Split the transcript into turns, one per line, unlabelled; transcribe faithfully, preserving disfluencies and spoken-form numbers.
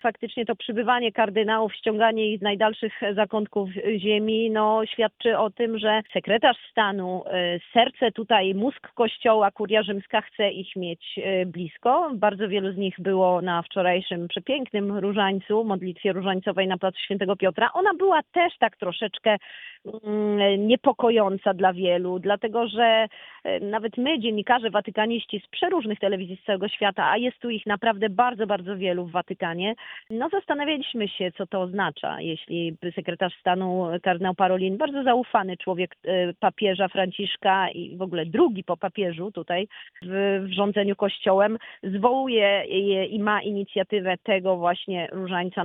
faktycznie to przybywanie kardynałów, ściąganie ich z najdalszych zakątków ziemi, no świadczy o tym, że sekretarz stanu, serce tutaj, mózg Kościoła, Kuria Rzymska chce ich mieć blisko. Bardzo wielu z nich było na wczorajszym przepięknym różańcu, modlitwie różańcowej na placu Świętego Piotra. Ona była też tak troszeczkę niepokojąca dla wielu, dlatego że nawet my, dziennikarze, watykaniści z przeróżnych telewizji z całego świata, a jest tu ich naprawdę bardzo, bardzo wielu w Watykanie, no zastanawialiśmy się, co to oznacza, jeśli sekretarz stanu kardynał Parolin, bardzo zaufany człowiek papieża Franciszka i w ogóle drugi po papieżu tutaj w, w rządzeniu Kościołem, zwołuje i ma inicjatywę tego właśnie różańca